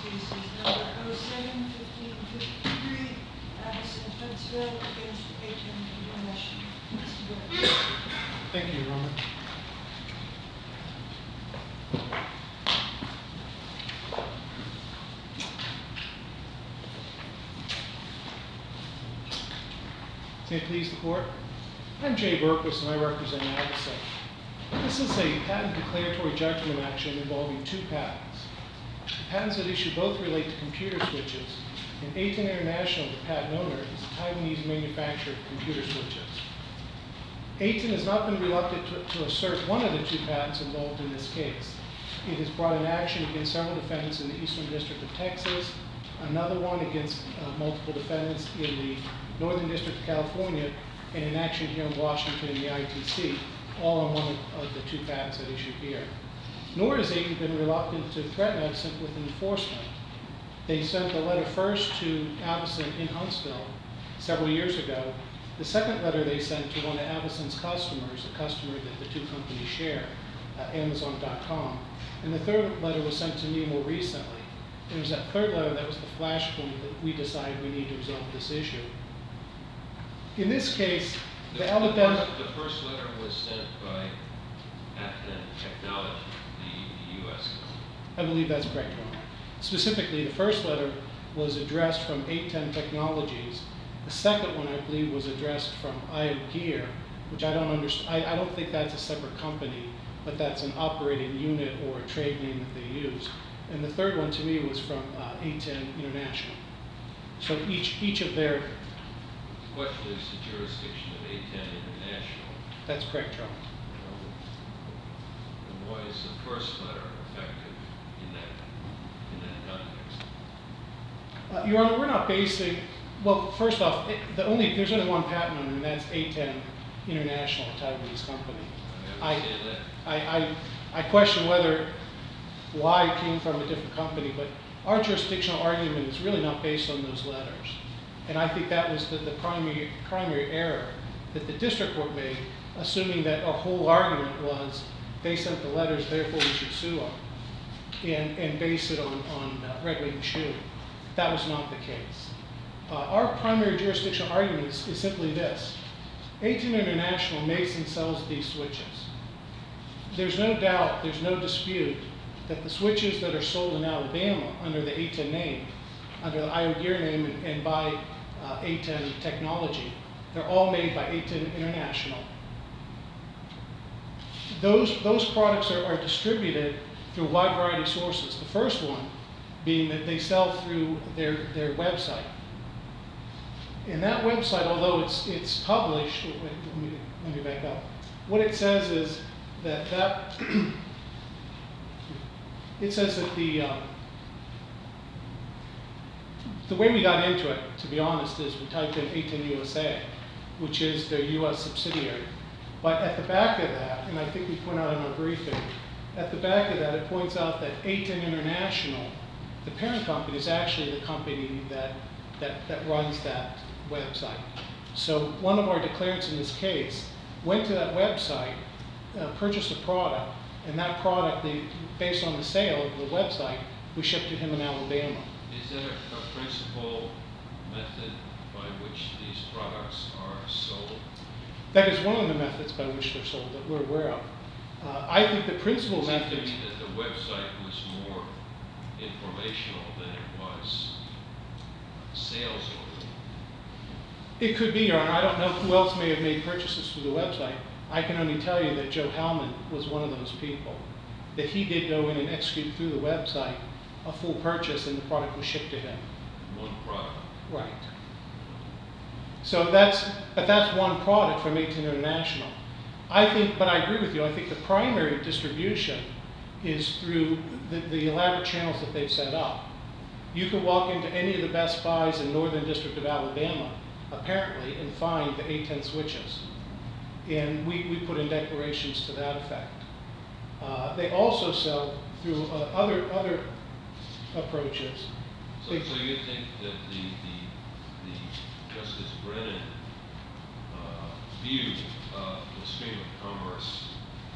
case is number 07-1553, Addison Huntsville against A10 International. Mr. Burke. Thank you, Your Honor. May it please the Court? I'm Jay Berquist, and I represent Addison. This is a patent declaratory judgment action involving two patents. The patents at issue both relate to computer switches, and A10 International, the patent owner, is a Taiwanese manufacturer of computer switches. A10 has not been reluctant to assert one of the two patents involved in this case. It has brought an action against several defendants in the Eastern District of Texas, another one against multiple defendants in the Northern District of California, and an action here in Washington in the ITC, all on one of the two patents at issue here. Nor has A10 been reluctant to threaten Addison with enforcement. They sent a letter first to Addison in Huntsville several years ago. The second letter they sent to one of Addison's customers, a customer that the two companies share, Amazon.com. And the third letter was sent to me more recently. It was that third letter that was the flashpoint that we decided we need to resolve this issue. In this case, the first letter was sent by A10 Technology, the U.S. company. I believe that's correct, Your Honor. Specifically, the first letter was addressed from A10 Technologies. The second one, I believe, was addressed from IO Gear, which I don't understand. I don't think that's a separate company, but that's an operating unit or a trade name that they use. And the third one, to me, was from A10 International. So each of their... What is the jurisdiction of A10 International? That's correct, Your Honor. And why is the first letter effective in that context? Your Honor, we're not basing... Well, first off, there's only one patent owner, and that's A10 International, a Taiwanese company. I understand that. I question why it came from a different company, but our jurisdictional argument is really not based on those letters. And I think that was the primary error that the district court made, assuming that our whole argument was they sent the letters, therefore we should sue them, and base it on Red Wing Shoe. That was not the case. Our primary jurisdictional argument is simply this. A10 International makes and sells these switches. There's no doubt, there's no dispute that the switches that are sold in Alabama under the A10 name, under the IO Gear name and by A10 Technology, they're all made by A10 International. Those products are distributed through a wide variety of sources. The first one being that they sell through their website. And that website, although it's published, let me back up. What it says is that it says that the way we got into it, to be honest, is we typed in A10 USA, which is their US subsidiary. But at the back of that, and I think we point out in our briefing, at the back of that it points out that A10 International, the parent company, is actually the company that runs that website. So one of our declarants in this case went to that website, purchased a product, and that product, based on the sale of the website, we shipped to him in Alabama. Is there a principal method by which these products are sold? That is one of the methods by which they're sold that we're aware of. I think the principal method... It seems to me that the website was more informational than it was sales-oriented. It could be, Your Honor. I don't know who else may have made purchases through the website. I can only tell you that Joe Hellman was one of those people. That he did go in and execute through the website a full purchase, and the product was shipped to him. One product. Right. So that's one product from A10 International. But I agree with you. I think the primary distribution is through the elaborate channels that they've set up. You can walk into any of the Best Buys in Northern District of Alabama, apparently, and find the A10 switches. And we put in declarations to that effect. They also sell through other approaches. So you think that the Justice Brennan view of the stream of commerce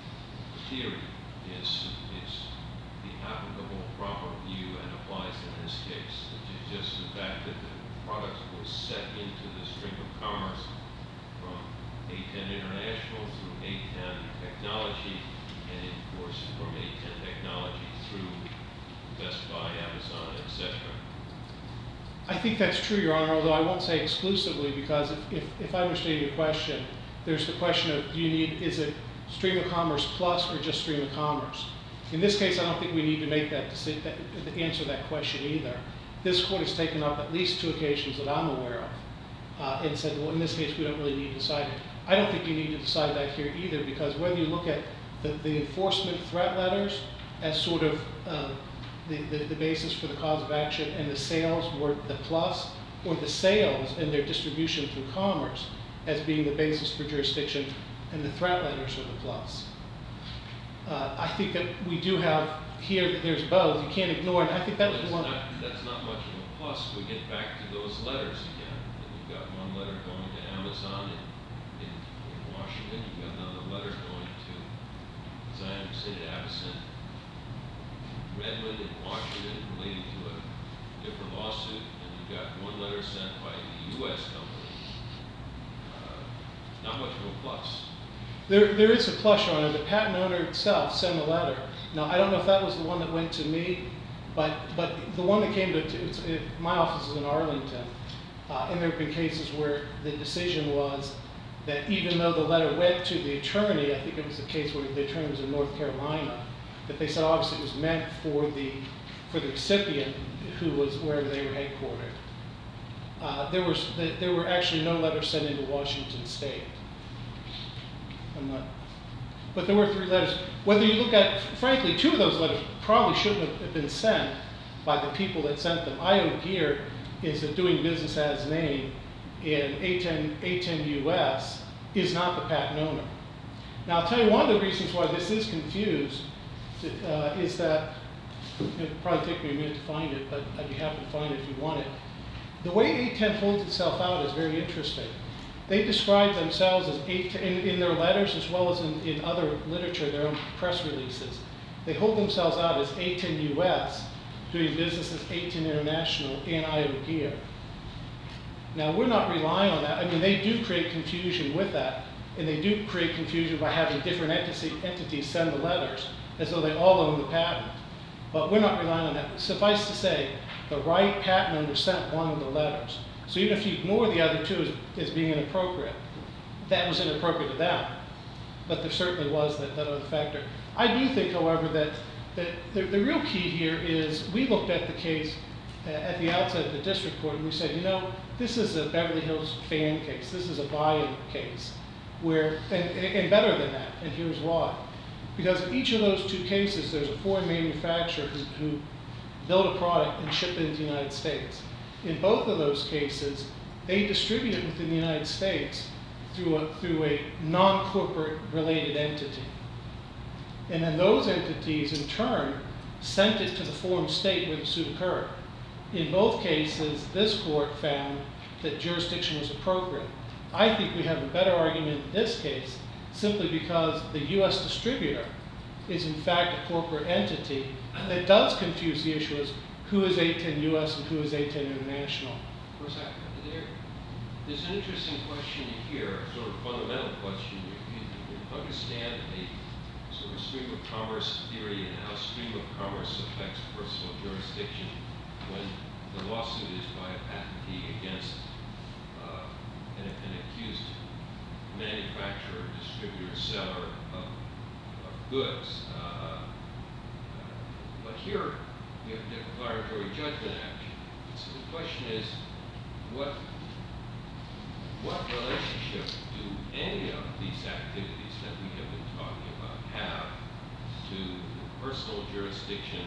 theory is the applicable proper view and applies in this case. It's just the fact that the product was set into the stream of commerce from A10 International through A10 Technology, and of course from A10 Technology through Best Buy, Amazon, etc. I think that's true, Your Honor, although I won't say exclusively, because if I understand your question, there's the question of is it stream of commerce plus or just stream of commerce? In this case, I don't think we need to make that decision, to answer that question either. This court has taken up at least 2 occasions that I'm aware of and said, well, in this case, we don't really need to decide it. I don't think you need to decide that here either, because whether you look at the enforcement threat letters as sort of the basis for the cause of action, and the sales were the plus, or the sales and their distribution through commerce as being the basis for jurisdiction, and the threat letters are the plus. I think that we do have here that there's both. You can't ignore it. I think that was one. That's not much of a plus. We get back to those letters again. And you've got one letter going to Amazon in Washington. You've got another letter going to, as I understand it, Avison, Redmond in Washington, relating to a different lawsuit. And you've got one letter sent by the U.S. company. Not much of a plus. There is a plus, Your Honor. The patent owner itself sent a letter. Now, I don't know if that was the one that went to me, but the one that came to my office is in Arlington, and there have been cases where the decision was that even though the letter went to the attorney, I think it was the case where the attorney was in North Carolina, that they said obviously it was meant for the recipient who was wherever they were headquartered. There were actually no letters sent into Washington State. But there were 3 letters. Whether you look at, frankly, 2 of those letters probably shouldn't have been sent by the people that sent them. IO Gear is a doing business as name, and A10 US is not the patent owner. Now, I'll tell you one of the reasons why this is confused is that, it'll probably take me a minute to find it, but I'd be happy to find it if you want it. The way A10 holds itself out is very interesting. They describe themselves as A10, in their letters as well as in other literature, their own press releases. They hold themselves out as A10 US, doing business as A10 International and IO Gear. Now, we're not relying on that. I mean, they do create confusion with that, and they do create confusion by having different entities send the letters as though they all own the patent. But we're not relying on that. Suffice to say, the right patent owner sent one of the letters. So even if you ignore the other 2 as being inappropriate, that was inappropriate to them. But there certainly was that other factor. I do think, however, that the real key here is we looked at the case at the outset of the district court, and we said, this is a Beverly Hills fan case. This is a buy-in case, and better than that, and here's why. Because in each of those 2 cases, there's a foreign manufacturer who built a product and shipped it into the United States. In both of those cases, they distribute it within the United States through a non-corporate related entity. And then those entities, in turn, sent it to the foreign state where the suit occurred. In both cases, this court found that jurisdiction was appropriate. I think we have a better argument in this case simply because the U.S. distributor is in fact a corporate entity that does confuse the issue as who is A10 US and who is A10 International. Of course, there's an interesting question here, a sort of fundamental question. You understand a sort of stream of commerce theory and how stream of commerce affects personal jurisdiction when the lawsuit is by a patentee against an accused manufacturer, distributor, seller of goods. But here we have a declaratory judgment action. So the question is, what relationship do any of these activities that we have been talking about have to the personal jurisdiction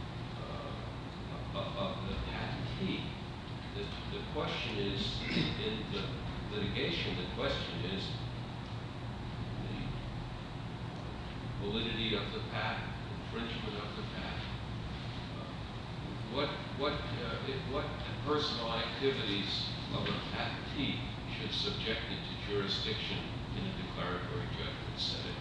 of the patentee? The question is, in the litigation, the question is the validity of the patent, infringement of the patent. What personal activities of a patentee should subject it to jurisdiction in a declaratory judgment setting?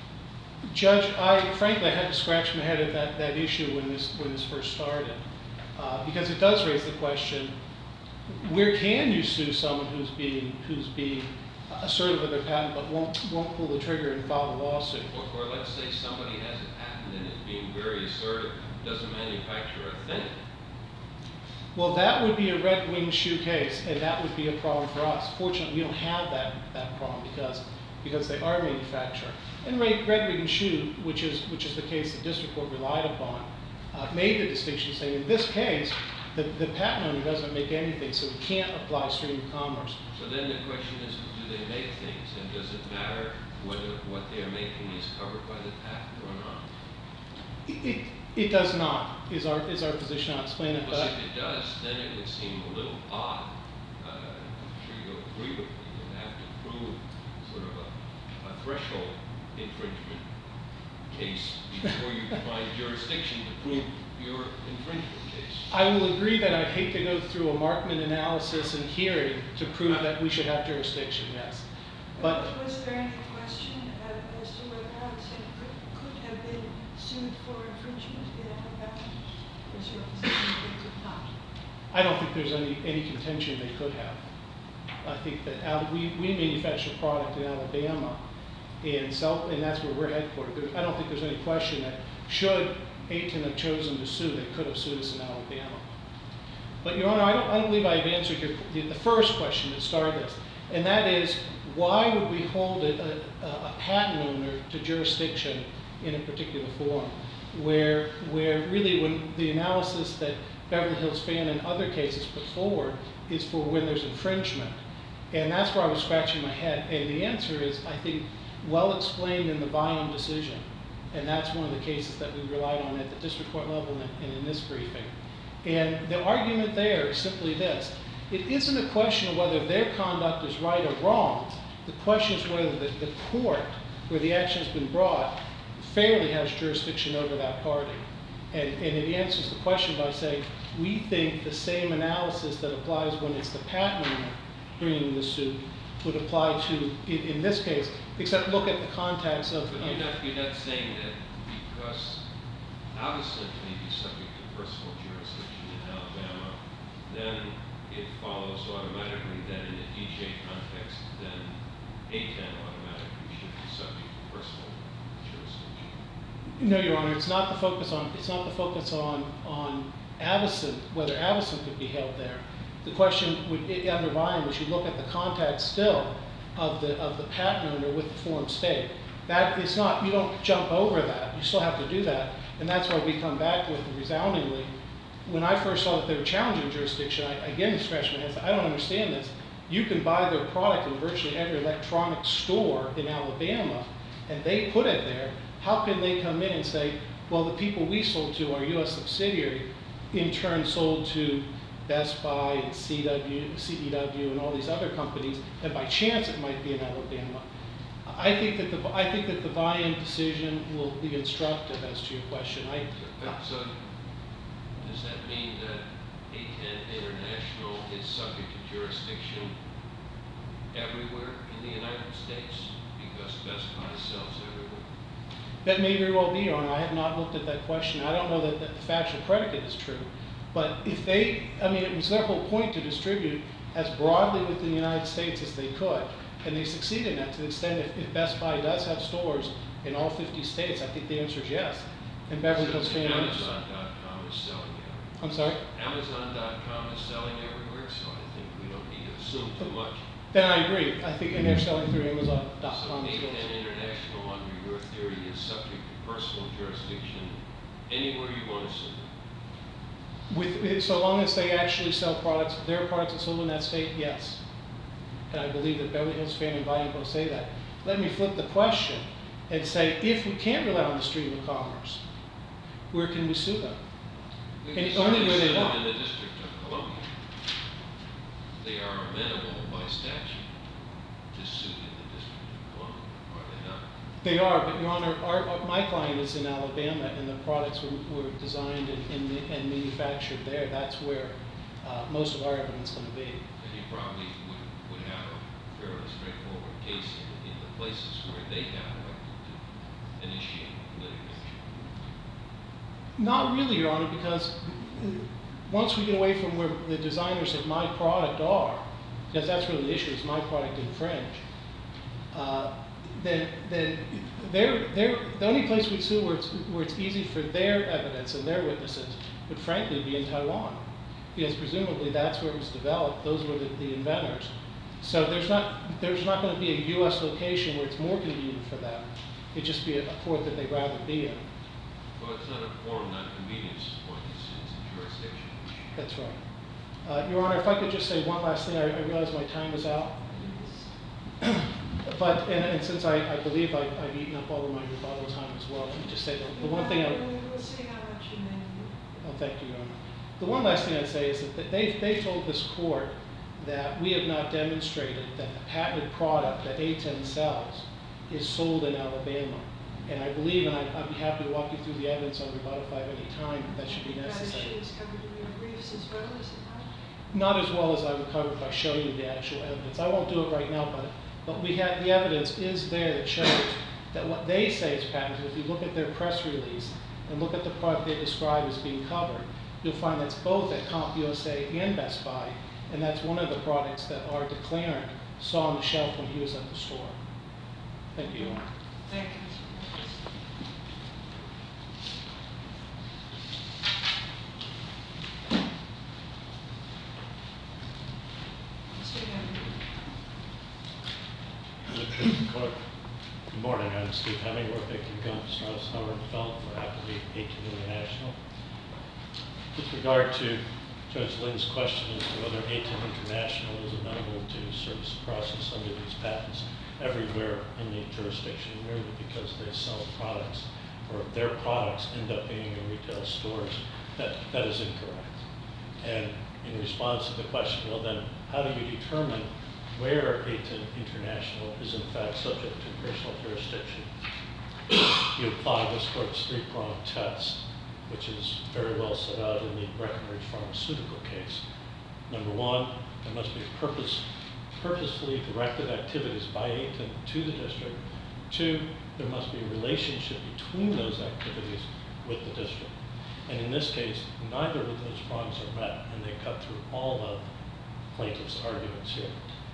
Judge, I frankly had to scratch my head at that issue when this first started. because it does raise the question, where can you sue someone who's being assertive of their patent but won't pull the trigger and file a lawsuit? Or let's say somebody has a patent and is being very assertive, doesn't manufacture a thing. Well, that would be a Red Wing shoe case, and that would be a problem for us. Fortunately, we don't have that problem because they are manufactured. And Red Wing shoe, which is the case the district court relied upon, made the distinction saying in this case, the patent owner doesn't make anything, so we can't apply stream of commerce. So then the question is, do they make things, and does it matter whether what they're making is covered by the patent or not? It does not, is our position. I'll explain it. Because if it does, then it would seem a little odd. I'm sure you'll agree with me. You'd have to prove sort of a threshold infringement case before you find jurisdiction to prove your infringement case. I will agree that I'd hate to go through a Markman analysis and hearing to prove that we should have jurisdiction, yes. But was there any question as to whether Allison could have been sued for infringement in Alabama? Was your position that they could not? I don't think there's any contention they could have. I think that we manufacture product in Alabama and that's where we're headquartered. I don't think there's any question that should Ayton have chosen to sue, they could have sued us in Alabama. But Your Honor, I don't believe I've answered the first question that started this, and that is, why would we hold a patent owner to jurisdiction in a particular forum, where really when the analysis that Beverly Hills Fan and other cases put forward is for when there's infringement. And that's where I was scratching my head. And the answer is, I think, well explained in the Viam decision. And that's one of the cases that we relied on at the district court level and in this briefing. And the argument there is simply this. It isn't a question of whether their conduct is right or wrong. The question is whether the court, where the action has been brought, fairly has jurisdiction over that party. And it answers the question by saying, we think the same analysis that applies when it's the patent owner bringing the suit would apply to, in this case, except look at the context of... But you're not saying that because Allison may be subject to personal jurisdiction in Alabama, then it follows automatically that in a DJ context, then A10 automatically should be subject to personal jurisdiction. No, Your Honor, it's not the focus on Avison, whether Avison could be held there. The question would, under Viam, we should look at the context still of the patent owner with the forum state. That is not, you don't jump over that. You still have to do that. And that's why we come back with resoundingly. When I first saw that they were challenging jurisdiction, I again scratched my head and said, I don't understand this. You can buy their product in virtually every electronic store in Alabama, and they put it there. How can they come in and say, well, the people we sold to, our U.S. subsidiary, in turn sold to Best Buy and CDW and all these other companies, and by chance it might be in Alabama. I think that the Viam decision will be instructive as to your question. So does that mean that A10 International is subject to jurisdiction everywhere in the United States because Best Buy sells everywhere? That may very well be, Your Honor. I have not looked at that question. I don't know that the factual predicate is true. But if they, it was their whole point to distribute as broadly within the United States as they could. And they succeeded in that to the extent if Best Buy does have stores in all 50 states, I think the answer is yes. And Beverly Hills Fan. Amazon.com is selling everywhere. I'm sorry? Amazon.com is selling everywhere, so I think we don't need to assume too much. Then I agree. I think, and they're selling through Amazon.com. So A10 International, under your theory, is subject to personal jurisdiction anywhere you want to sue them. So long as they actually sell products, their products are sold in that state, yes. And I believe that Beverly Hills Fan and Viam both say that. Let me flip the question and say, if we can't rely on the stream of commerce, where can we sue them? And only where they sue them want. in the District of Columbia. They are amenable by statute to sue in the District of Columbia, are they not? They are, but Your Honor, my client is in Alabama, and the products were designed and manufactured there. That's where most of our evidence is going to be. And you probably would have a fairly straightforward case in the places where they have elected to initiate litigation. Not really, Your Honor, because once we get away from where the designers of my product are, because that's really the issue, is my product infringe, then the only place we'd sue where it's easy for their evidence and their witnesses would frankly be in Taiwan, because presumably that's where it was developed. Those were the inventors. So there's not going to be a U.S. location where it's more convenient for them. It'd just be a court that they'd rather be in. Well, it's not a forum non-convenience point, it's a jurisdiction issue. That's right. Your Honor, if I could just say one last thing. I realize my time is out. But, and since I believe I've eaten up all of my rebuttal time as well, let me just say the one thing We'll see how much you may need. Oh, thank you, Your Honor. The one last thing I'd say is that they told this court that we have not demonstrated that the patented product that A10 sells is sold in Alabama. And I believe, and I'd be happy to walk you through the evidence on rebuttal if I have any time, that should be necessary. That issue is covered in your briefs as well, is it Not as well as I would cover if I show you the actual evidence. I won't do it right now, but we have the evidence is there that shows that what they say is patented. If you look at their press release and look at the product they describe as being covered, you'll find that's both at CompUSA and Best Buy, and that's one of the products that our declarant saw on the shelf when he was at the store. Thank you, Your Honor. Thank you, Mr. Marcus. Mr. Henry. Court. Good morning. I'm Steve Hemingworth, Aiken Gump, Strauss, Howard, Felt for Appleby, Aiken International. With regard to Judge Lynn's question as to whether Aiken International is amenable to service process under these patents everywhere in the jurisdiction, merely because they sell products or their products end up being in retail stores, that is incorrect. And in response to the question, well then, how do you determine where Aiken International is in fact subject to personal jurisdiction? You apply this court's three-pronged test, which is very well set out in the Breckenridge Pharmaceutical case. Number one, there must be purposefully directed activities by Aiken to the district. Two, there must be a relationship between those activities with the district. And in this case, neither of those prongs are met, and they cut through all of plaintiff's arguments here.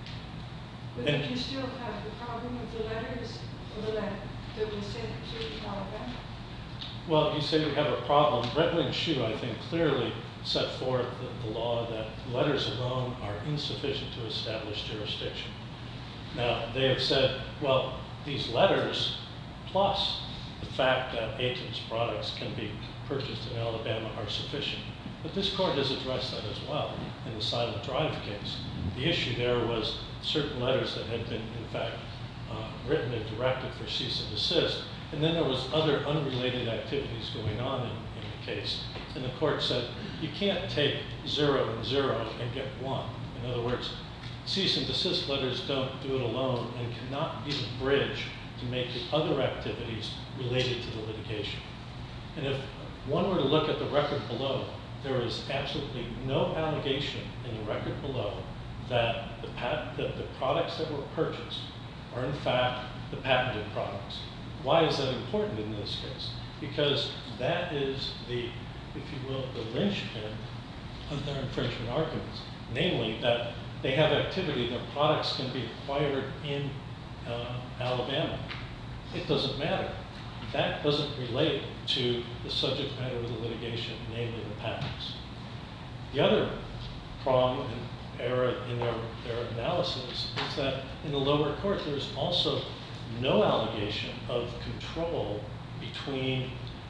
But you still have the problem with the letters or the letter that was sent to Alabama? Well, you say we have a problem. Redwing and Shue, I think, clearly set forth the law that letters alone are insufficient to establish jurisdiction. Now, they have said, well, these letters, plus the fact that Aiken's products can be purchased in Alabama, are sufficient. But this court has addressed that as well in the Silent Drive case. The issue there was certain letters that had been, in fact, written and directed for cease and desist, and then there was other unrelated activities going on in the case. And the court said, you can't take 0 and 0 and get 1. In other words, cease and desist letters don't do it alone and cannot be the bridge to make the other activities related to the litigation. And if one were to look at the record below, there is absolutely no allegation in the record below that the products that were purchased are in fact the patented products. Why is that important in this case? Because that is the, if you will, the linchpin of their infringement arguments. Namely, that they have activity, their products can be acquired in Alabama. It doesn't matter. That doesn't relate to the subject matter of the litigation, namely the patents. The other prong and error in their analysis is that in the lower court there's also no allegation of control between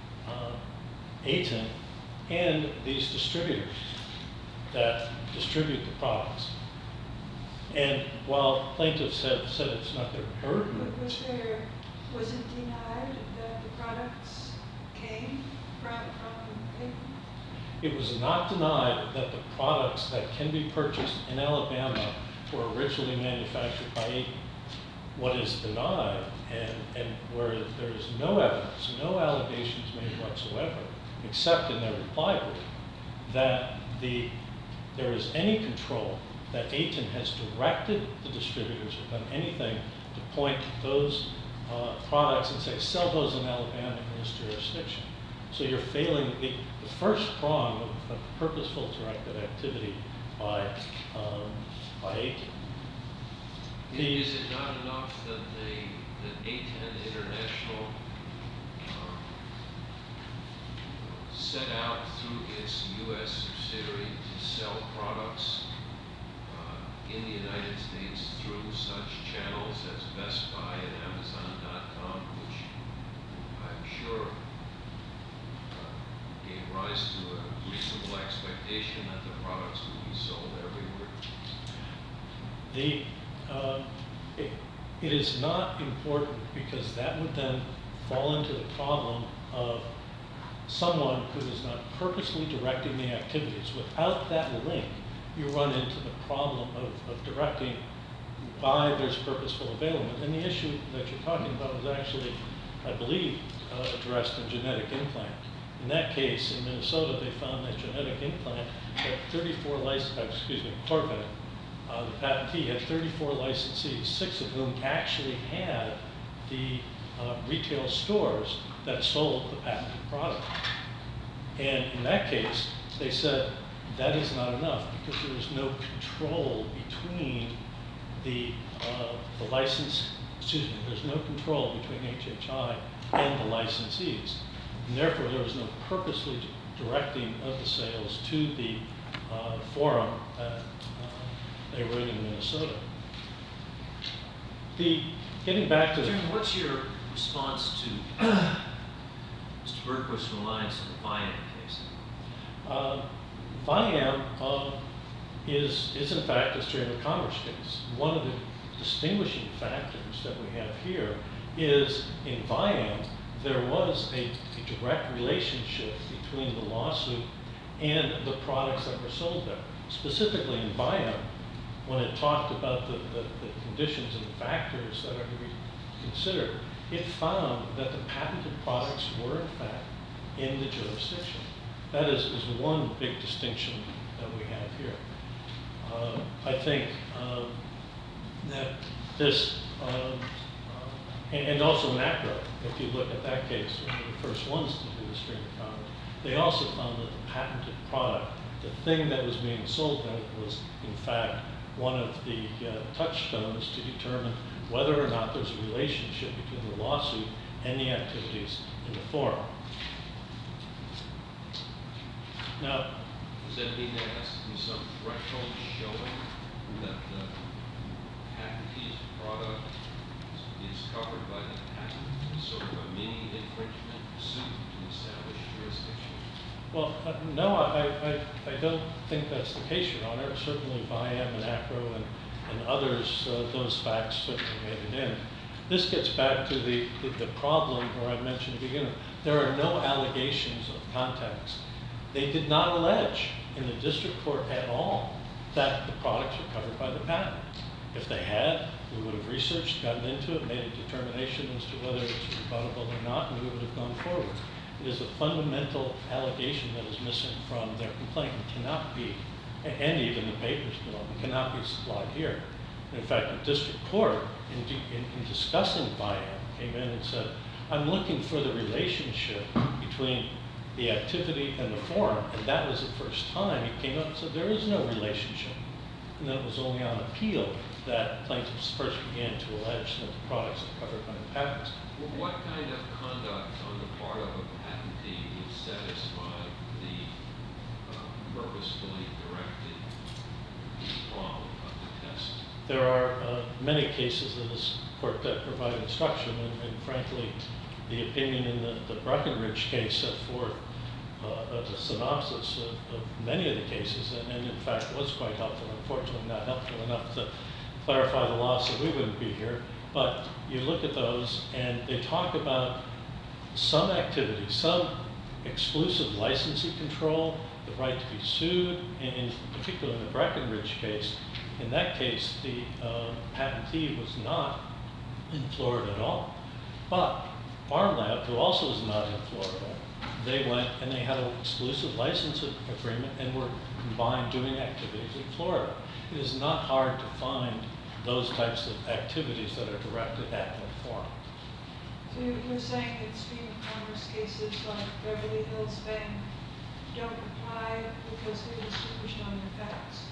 Aiken and these distributors that distribute the products. And while plaintiffs have said it's not their burden, Was it denied that the products came from Aiken? it was not denied that the products that can be purchased in Alabama were originally manufactured by Aiken. What is denied, and where there is no evidence, no allegations made whatsoever, except in their reply brief, that there is any control, that Aiken has directed the distributors or done anything to point to those products and say, sell those in Alabama in this jurisdiction. So you're failing the first prong of purposeful directed activity by 18. Is it not enough that A10 International set out through its U.S. subsidiary to sell products in the United States through such channels as Best Buy and Amazon.com, which I'm sure gave rise to a reasonable expectation that the products would be sold everywhere? It is not important because that would then fall into the problem of someone who is not purposely directing the activities. Without that link, you run into the problem of directing why there's purposeful availment. And the issue that you're talking about was actually, I believe, addressed in genetic implant. In that case, in Minnesota, they found that genetic implant had 34 Corvette. The patentee had 34 licensees, 6 of whom actually had the retail stores that sold the patented product. And in that case, they said that is not enough because there is no control between the license, there's no control between HHI and the licensees. And therefore, there was no purposely directing of the sales to the forum that they were in Minnesota. Getting back to Jim, what's your response to Mr. Berquist's reliance on the Viam case? Viam is in fact a stream of commerce case. One of the distinguishing factors that we have here is in Viam, there was a direct relationship between the lawsuit and the products that were sold there. Specifically in Viam, when it talked about the conditions and the factors that are to be considered, it found that the patented products were in fact in the jurisdiction. That is one big distinction that we have here. I think that this, and also NACRA, if you look at that case, one of the first ones to do the stream of commerce, they also found that the patented product, the thing that was being sold there, was in fact one of the touchstones to determine whether or not there's a relationship between the lawsuit and the activities in the forum. Now, does that mean there has to be some threshold showing that the patentee's product is covered by the patent, sort of a mini infringement suit to establish jurisdiction? well, no, I don't think that's the case, Your Honor. Certainly Viam and ACRO and others, those facts certainly made it in. This gets back to the problem where I mentioned at the beginning. There are no allegations of contacts. They did not allege in the district court at all that the products were covered by the patent. If they had, we would have researched, gotten into it, made a determination as to whether it's rebuttable or not, and we would have gone forward. It is a fundamental allegation that is missing from their complaint and cannot be, and even the papers below, cannot be supplied here. In fact, the district court, in discussing Viam, came in and said, I'm looking for the relationship between the activity and the forum, and that was the first time he came up and said, there is no relationship. And then it was only on appeal that plaintiffs first began to allege that the products are covered by the patents. Well, what kind of conduct on the part of a patentee would satisfy the purposefully directed prong of the test? There are many cases in this court that provide instruction, and frankly, the opinion in the Breckenridge case set forth a synopsis of many of the cases, and in fact was quite helpful. Unfortunately, not helpful enough to clarify the law, so we wouldn't be here. But you look at those, and they talk about some activity, some exclusive licensing control, the right to be sued, and in particular in the Breckenridge case. In that case, the patentee was not in Florida at all. But Farm Lab, who also is not in Florida, they went and they had an exclusive license agreement and were combined doing activities in Florida. It is not hard to find those types of activities that are directed at the forum. So you're saying that stream of commerce cases like Beverly Hills Bank don't apply because they're distinguished on their facts?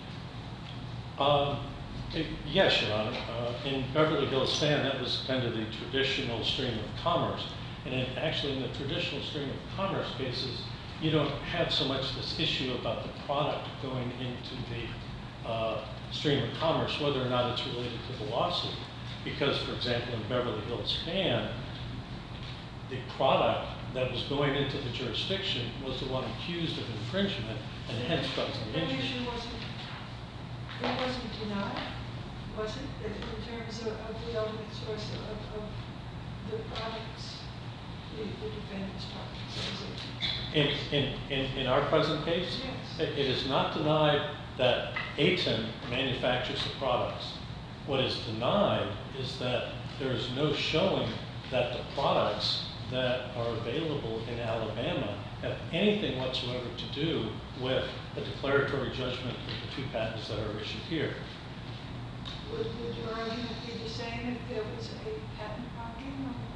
Yes, Your Honor. In Beverly Hills Fan, that was kind of the traditional stream of commerce. And actually, in the traditional stream of commerce cases, you don't have so much this issue about the product going into the stream of commerce, whether or not it's related to the lawsuit. Because, for example, in Beverly Hills Fan, the product that was going into the jurisdiction was the one accused of infringement, and hence causing The injury. issue wasn't denied, was it? In terms of the ultimate source of the products, the defendant's products. In our present case, Yes. it is not denied that Aten manufactures the products. What is denied is that there is no showing that the products that are available in Alabama have anything whatsoever to do with the declaratory judgment of the two patents that are issued here. Would your argument be the same if there was a patent marking on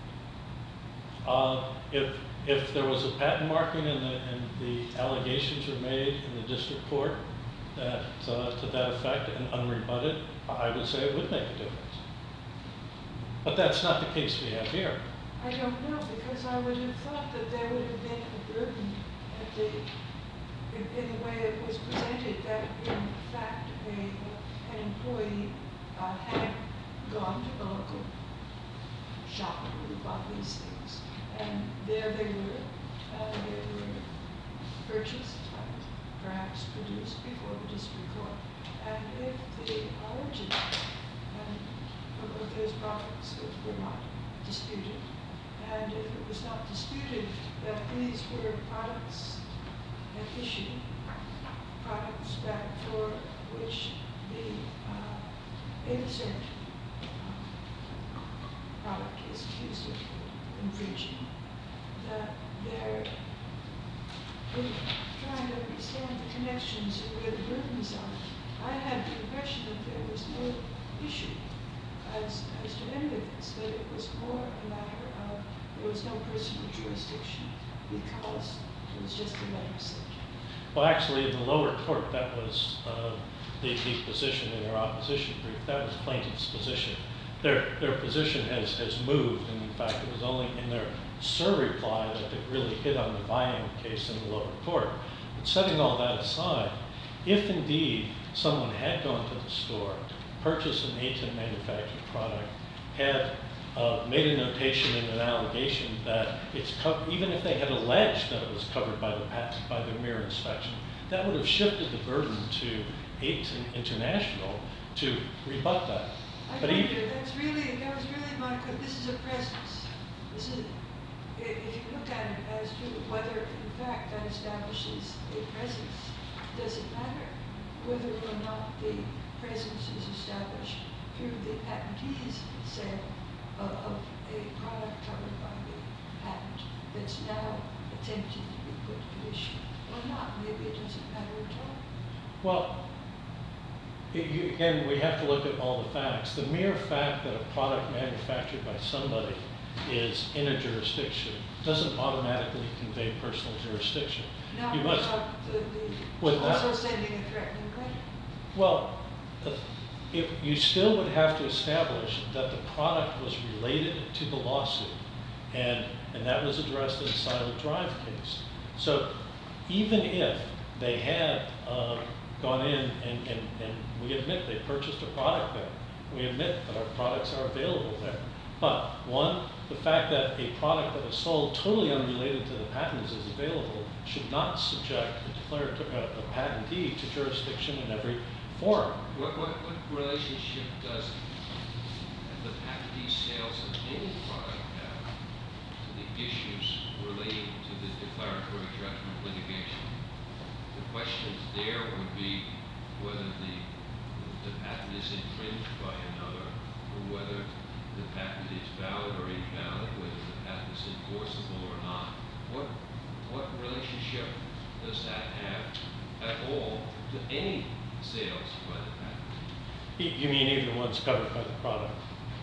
the product? If there was a patent marking and the allegations are made in the district court that to that effect and unrebutted, I would say it would make a difference. But that's not the case we have here. I don't know, because I would have thought that there would have been a burden in the way it was presented, that in fact an employee had gone to the local shop and bought these things. And there they were purchased, perhaps produced before the district court. And if the origin of those products were not disputed, and if it was not disputed that these were products at issue, products that for which the innocent product is accused of infringing, that they're trying to understand the connections and where the burdens are. I had the impression that there was no issue as to any of this, that it was more a matter of there was no personal jurisdiction because it was just a legislature. Well, actually, in the lower court, that was the position in their opposition brief. That was plaintiff's position. Their position has moved, and in fact, it was only in their reply that they really hit on the Vian case in the lower court. But setting all that aside, if indeed someone had gone to the store, purchased an Aten manufactured product, had made a notation in an allegation that it's covered, even if they had alleged that it was covered by the patent, by their mere inspection, that would have shifted the burden to Aten International to rebut that. I But wonder, that was really my, this is a presence. This is, if you look at it as to whether in fact that establishes a presence, does it matter whether or not the presence is established through the patentee's sale of a product covered by the patent that's now attempted to be put to issue or not? Maybe it doesn't matter at all. Well, again, we have to look at all the facts. The mere fact that a product manufactured by somebody is in a jurisdiction doesn't automatically convey personal jurisdiction. Not You must, without also sending a threatening letter. well, you still would have to establish that the product was related to the lawsuit, and that was addressed in the Silent Drive case. So even if they had gone in and we admit they purchased a product there, we admit that our products are available there. But one, the fact that a product that is sold totally unrelated to the patent is available should not subject a patentee to jurisdiction in every forum. What relationship does the patentee sales of any product have to the issues relating to the declaratory judgment litigation? The questions there would be whether the patent is infringed by another, or whether the patent is valid or invalid, whether the patent is enforceable or not. What relationship does that have at all to any sales by the patent? You mean even the ones covered by the product? Right.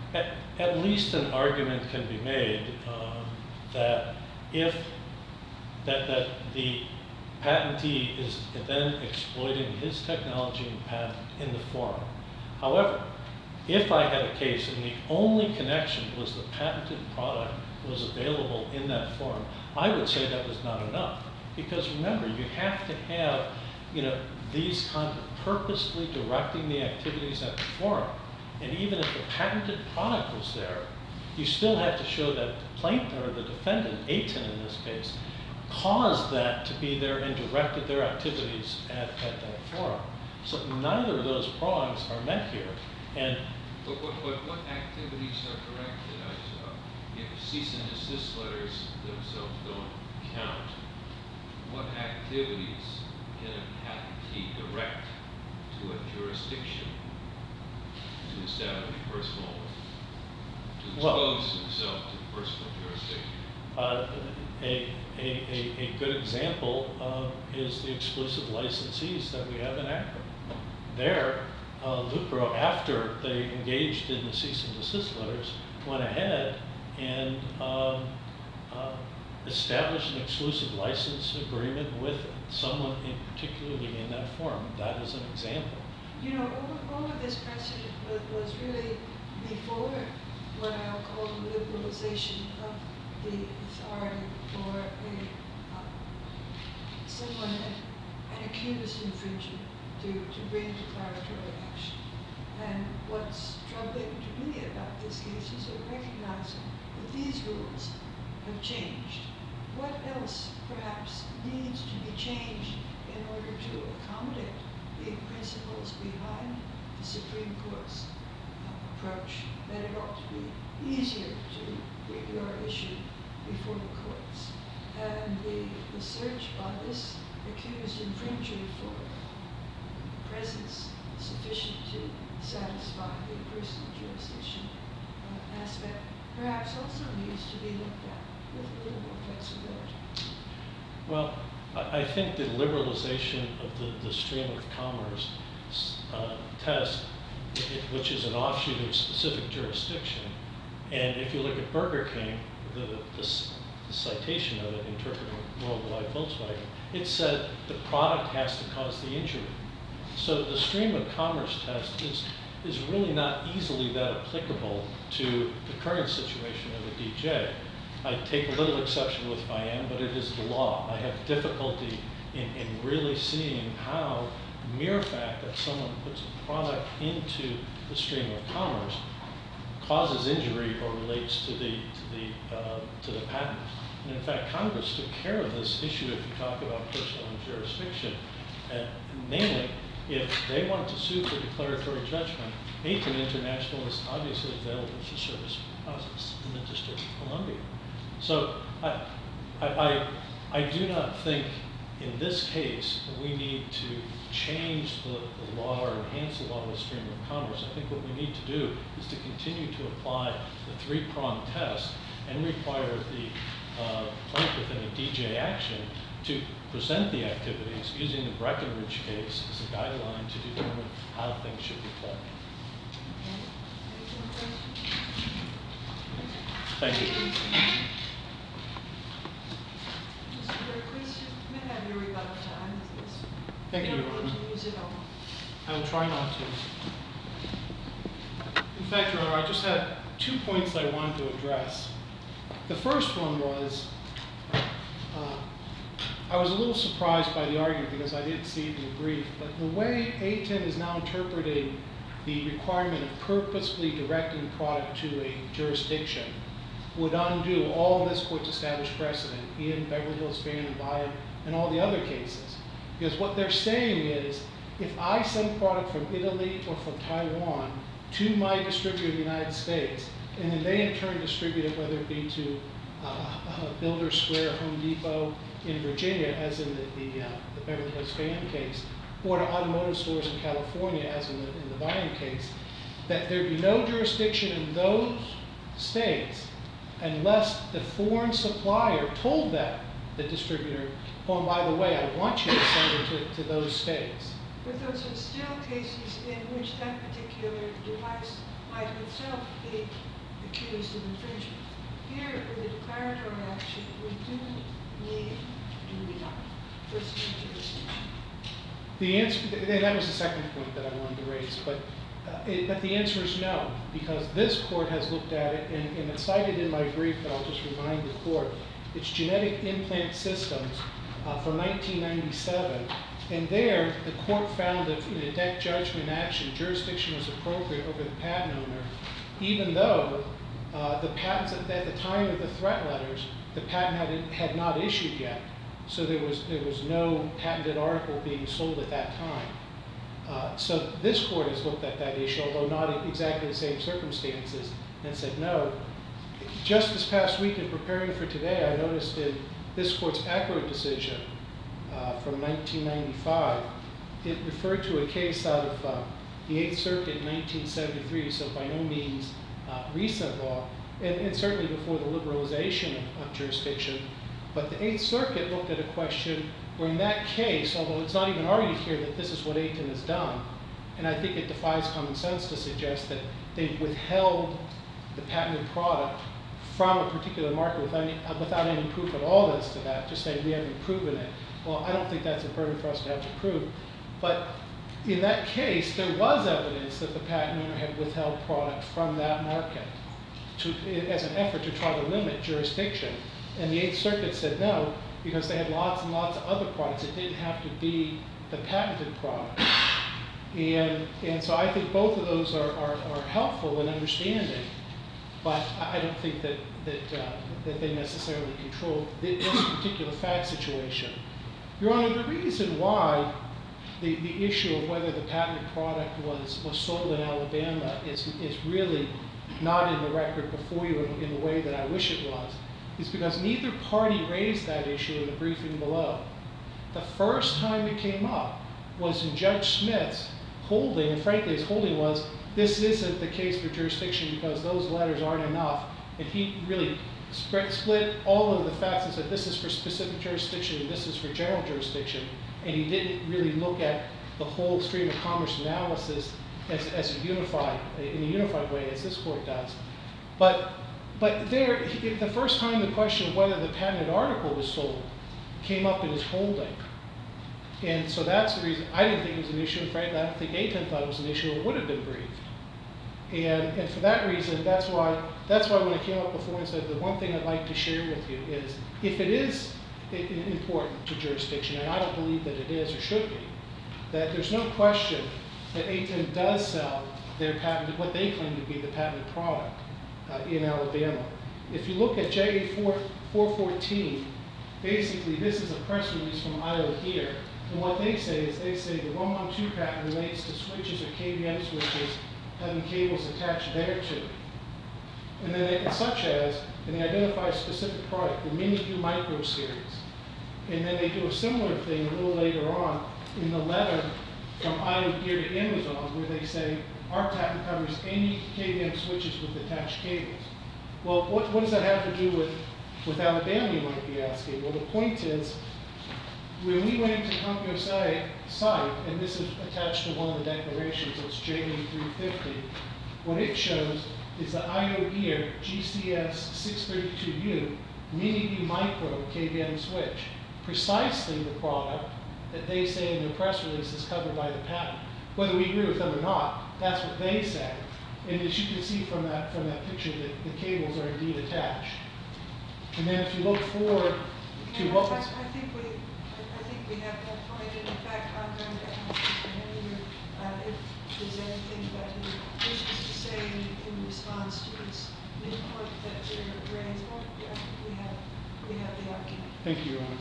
At least an argument can be made that if that the patentee is then exploiting his technology and patent in the forum. However, if I had a case and the only connection was the patented product was available in that forum, I would say that was not enough. Because remember, you have to have, these kind of purposely directing the activities at the forum. And even if the patented product was there, you still have to show that the plaintiff or the defendant, Aten in this case, caused that to be there and directed their activities at that forum. So neither of those prongs are met here. But what activities are directed? If cease and desist letters themselves don't count, what activities can a patentee direct to a jurisdiction to establish personal, to expose himself to personal jurisdiction? A good example is the exclusive licensees that we have in ACRA. There, Lucro, after they engaged in the cease and desist letters, went ahead and established an exclusive license agreement with someone particularly in that forum. That is an example. All of this precedent was really before what I'll call the liberalization of the authority for someone, an accused infringer, to bring declaratory action. And what's troubling to me about this case is recognizing that these rules have changed. What else perhaps needs to be changed in order to accommodate the principles behind the Supreme Court's approach, that it ought to be easier to bring your issue before the courts? And the search by this accused infringer for presence sufficient to satisfy the personal jurisdiction aspect perhaps also needs to be looked at with a little more flexibility. Well, I think the liberalization of the stream of commerce test, which is an offshoot of specific jurisdiction, and if you look at Burger King, the citation of it interpreting worldwide Volkswagen, it said the product has to cause the injury. So the stream of commerce test is really not easily that applicable to the current situation of a DJ. I take a little exception with Vian, but it is the law. I have difficulty in really seeing how the mere fact that someone puts a product into the stream of commerce causes injury or relates to the patent. And in fact, Congress took care of this issue if you talk about personal jurisdiction. Namely, if they want to sue for declaratory judgment, Aten International is obviously available for service process in the District of Columbia. So I do not think in this case we need to change the law or enhance the law of the stream of commerce. I think what we need to do is to continue to apply the three-pronged test and require the plaintiff in a DJ action to present the activities using the Breckenridge case as a guideline to determine how things should be played. Thank you. Mr. Berquist, you may have your rebuttal time. Thank you, Your don't Honor. need to use it all. I will try not to. In fact, Your Honor, I just had 2 points that I wanted to address. The first one was, I was a little surprised by the argument because I didn't see it in the brief, but the way Aten is now interpreting the requirement of purposefully directing product to a jurisdiction would undo all this court's established precedent in Beverly Hills Fan and Vian and all the other cases. Because what they're saying is, if I send product from Italy or from Taiwan to my distributor in the United States, and then they in turn distribute it, whether it be to Builder Square, Home Depot in Virginia, as in the Beverly Hills Fan case, or to automotive stores in California, as in the Vian case, that there be no jurisdiction in those states unless the foreign supplier told that, the distributor, oh, and by the way, I want you to send it to those states. But those are still cases in which that particular device might might itself be accused of infringement. Here, with the declaratory action, we do need, do we not, personal jurisdiction? The answer, and that was the second point that I wanted to raise, but the answer is no, because this court has looked at it, and it's cited in my brief, but I'll just remind the court. It's Genetic Implant Systems from 1997, and there the court found that in a deck judgment action, jurisdiction was appropriate over the patent owner, even though the patents at the time of the threat letters, the patent had not issued yet. So there was no patented article being sold at that time. So this court has looked at that issue, although not exactly the same circumstances, and said no. Just this past week in preparing for today, I noticed in this court's Acro decision from 1995, it referred to a case out of the 8th Circuit in 1973, so by no means recent law, and certainly before the liberalization of jurisdiction. But the 8th Circuit looked at a question where in that case, although it's not even argued here that this is what Aiton has done, and I think it defies common sense to suggest that they've withheld the patented product from a particular market without any proof at all as to that, just saying we haven't proven it. Well, I don't think that's a burden for us to have to prove. But in that case, there was evidence that the patent owner had withheld product from that market as an effort to try to limit jurisdiction. And the 8th Circuit said no, because they had lots and lots of other products. It didn't have to be the patented product. And so I think both of those are helpful in understanding, but I don't think that they necessarily control this particular fact situation. Your Honor, the reason why the issue of whether the patented product was sold in Alabama is really not in the record before you in the way that I wish it was, is because neither party raised that issue in the briefing below. The first time it came up was in Judge Smith's holding, and frankly his holding was, this isn't the case for jurisdiction because those letters aren't enough, and he really split all of the facts and said this is for specific jurisdiction and this is for general jurisdiction, and he didn't really look at the whole stream of commerce analysis as a unified way, as this court does. But there, the first time the question of whether the patented article was sold came up in his holding. And so that's the reason. I didn't think it was an issue, and frankly, I don't think Aiton thought it was an issue. It would have been briefed. And for that reason, that's why when I came up before and said the one thing I'd like to share with you is, if it is important to jurisdiction, and I don't believe that it is or should be, that there's no question that Aiton does sell their patented, what they claim to be the patented product in Alabama. If you look at JA 414, basically this is a press release from IO here, and what they say is the 112 patent relates to switches or KVM switches having cables attached thereto. And then such as, and they identify a specific product, the Mini-U Micro series. And then they do a similar thing a little later on in the letter from IO Gear to Amazon, where they say, our patent covers any KVM switches with attached cables. Well, what does that have to do with Alabama, you might be asking? Well, the point is, when we went into CompUSA site, and this is attached to one of the declarations, it's JA350, what it shows is the IO Gear GCS 632U Mini-U Micro KVM switch, precisely the product that they say in their press release is covered by the patent. Whether we agree with them or not, that's what they say. And as you can see from that picture, that the cables are indeed attached. And then if you look forward to what was... I think we have that point, and in fact, I'm going to ask Mr. Henry if there's anything that he wishes to say in response to this point that you're raised. Well, I think we have the argument. Thank you, Your Honor.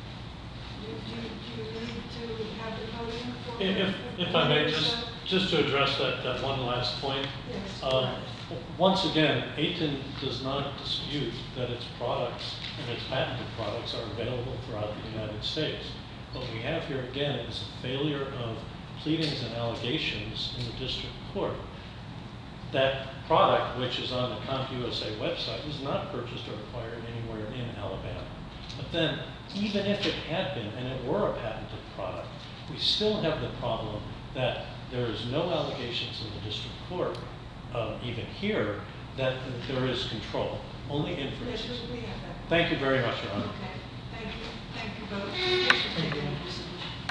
Do you need to have the podium for If I may, just to address that one last point. Yes. Once again, Aiton does not dispute that its products and its patented products are available throughout the United States. What we have here, again, is a failure of pleadings and allegations in the district court. That product, which is on the CompUSA website, was not purchased or acquired anywhere in Alabama. But then, even if it had been, and it were a patented product, we still have the problem that there is no allegations in the district court even here, that there is control, only Yes, inferences. we have that. Thank you very much, Your Honor. Okay, thank you both.